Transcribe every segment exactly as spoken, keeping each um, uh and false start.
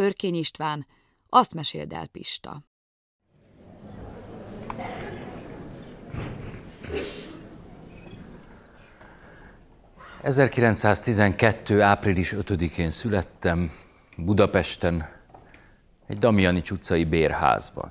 Örkény István, azt meséld el, Pista. ezerkilencszáztizenkettő. április ötödikén születtem Budapesten, egy Damjanics utcai bérházban.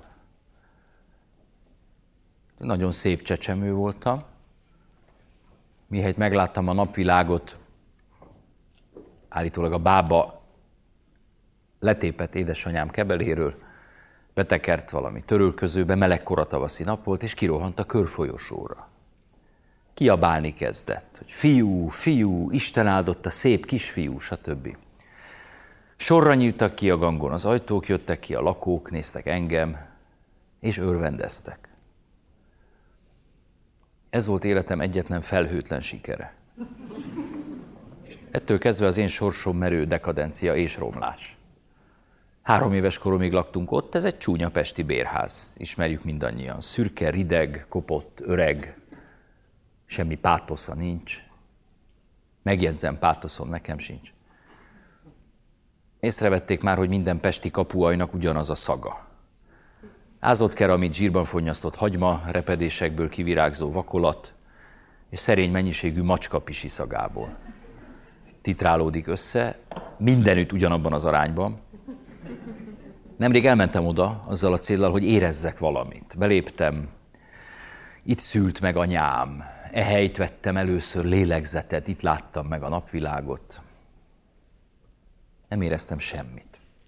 Nagyon szép csecsemő voltam. Mihelyt megláttam a napvilágot, állítólag a bába letépett édesanyám kebeléről, betekert valami törölközőbe, meleg koratavaszi nap volt, és kirohant a körfolyosóra. Kiabálni kezdett, hogy fiú, fiú, Isten áldotta, szép kisfiú, stb. Sorra nyíltak ki a gangon az ajtók, jöttek ki a lakók, néztek engem, és örvendeztek. Ez volt életem egyetlen felhőtlen sikere. Ettől kezdve az én sorsom merő dekadencia és romlás. Három éves koromig laktunk ott, ez egy csúnya pesti bérház, ismerjük mindannyian. Szürke, rideg, kopott, öreg, semmi pátosza nincs. Megjegyzem, pátoszom nekem sincs. Észrevették már, hogy minden pesti kapuajnak ugyanaz a szaga. Ázott keramit, zsírban fonnyasztott hagyma, repedésekből kivirágzó vakolat, és szerény mennyiségű macskapisi szagából. Titrálódik össze, mindenütt ugyanabban az arányban. Nemrég elmentem oda azzal a céllal, hogy érezzek valamit. Beléptem, itt szült meg anyám, ehelyt vettem először lélegzetet, itt láttam meg a napvilágot. Nem éreztem semmit.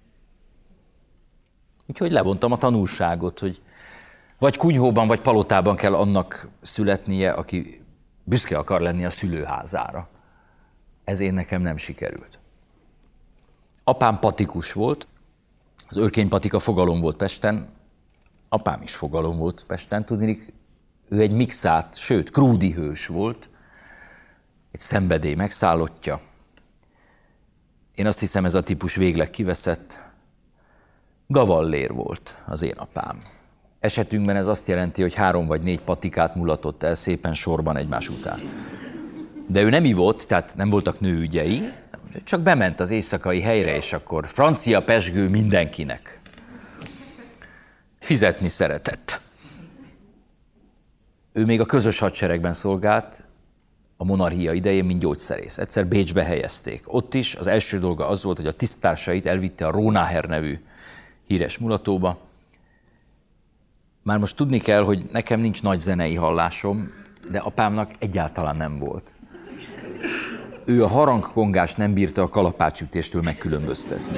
Úgyhogy levontam a tanulságot, hogy vagy kunyhóban, vagy palotában kell annak születnie, aki büszke akar lenni a szülőházára. Ez én nekem nem sikerült. Apám patikus volt, az Örkény patika fogalom volt Pesten, apám is fogalom volt Pesten, tudniillik, ő egy mixált, sőt, krúdi hős volt, egy szenvedély megszállottja. Én azt hiszem, ez a típus végleg kiveszett. Gavallér volt az én apám. Esetünkben ez azt jelenti, hogy három vagy négy patikát mulatott el szépen sorban egymás után. De ő nem ivott, tehát nem voltak nőügyei, csak bement az éjszakai helyre, és akkor francia pezsgő mindenkinek. Fizetni szeretett. Ő még a közös hadseregben szolgált, a monarchia idején, mint gyógyszerész. Egyszer Bécsbe helyezték. Ott is az első dolga az volt, hogy a tiszttársait elvitte a Rónáher nevű híres mulatóba. Már most tudni kell, hogy nekem nincs nagy zenei hallásom, de apámnak egyáltalán nem volt. Ő a harangkongást nem bírta a kalapácsütéstől megkülönböztetni.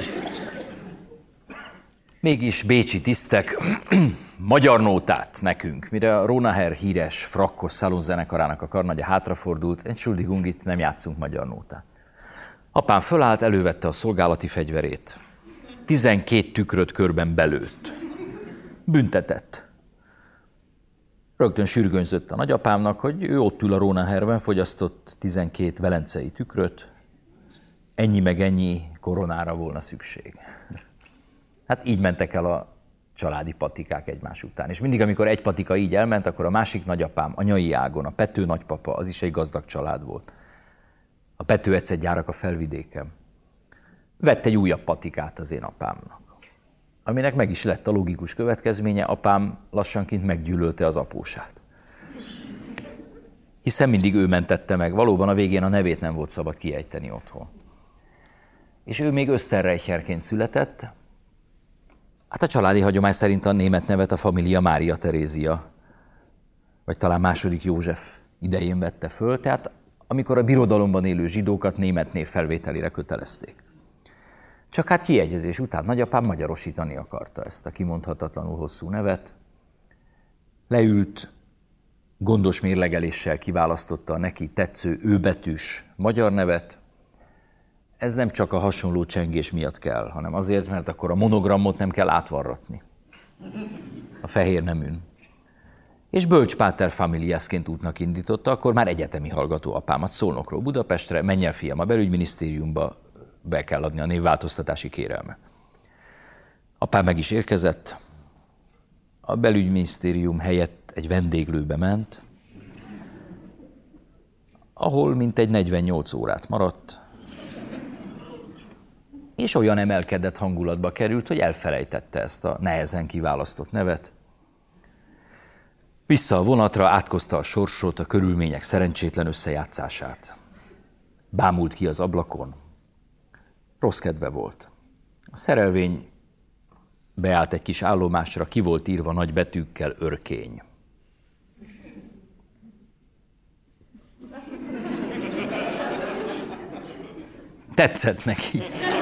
Mégis bécsi tisztek magyar nótát nekünk, mire a Rónáher híres frakkos szalonzenekarának a karnagya hátrafordult, Entschuldigung, itt nem játszunk magyar nótát. Apám fölállt, elővette a szolgálati fegyverét. Tizenkét tükröt körben belőtt. Büntetett. Rögtön sürgönyzött a nagyapámnak, hogy ő ott ül a Rónaherben, fogyasztott tizenkét velencei tükröt, ennyi meg ennyi koronára volna szükség. Hát így mentek el a családi patikák egymás után. És mindig, amikor egy patika így elment, akkor a másik nagyapám, anyai ágon, a Pető nagypapa, az is egy gazdag család volt. A Pető ecetgyárak a felvidéken. Vett egy újabb patikát az én apámnak. Aminek meg is lett a logikus következménye, apám lassanként meggyűlölte az apósát. Hiszen mindig ő mentette meg, valóban a végén a nevét nem volt szabad kiejteni otthon. És ő még Öszterreicherként született, hát a családi hagyomány szerint a német nevet a família Mária Terézia, vagy talán második József idején vette föl, tehát amikor a birodalomban élő zsidókat német név felvételére kötelezték. Csak hát kiegyezés után nagyapám magyarosítani akarta ezt a kimondhatatlanul hosszú nevet. Leült, gondos mérlegeléssel kiválasztotta a neki tetsző őbetűs magyar nevet. Ez nem csak a hasonló csengés miatt kell, hanem azért, mert akkor a monogramot nem kell átvarratni. A fehér neműn. És Bölcs Páter familiászként útnak indította, akkor már egyetemi hallgató apámat Szolnokról Budapestre, menj el fiam a belügyminisztériumba, be kell adni a névváltoztatási kérelme. Apám meg is érkezett, a belügyminisztérium helyett egy vendéglőbe ment, ahol mintegy negyvennyolc órát maradt, és olyan emelkedett hangulatba került, hogy elfelejtette ezt a nehezen kiválasztott nevet. Vissza a vonatra, átkozta a sorsot, a körülmények szerencsétlen összejátszását. Bámult ki az ablakon. Rossz kedve volt. A szerelvény beállt egy kis állomásra, ki volt írva nagy betűkkel örkény. Tetszett neki.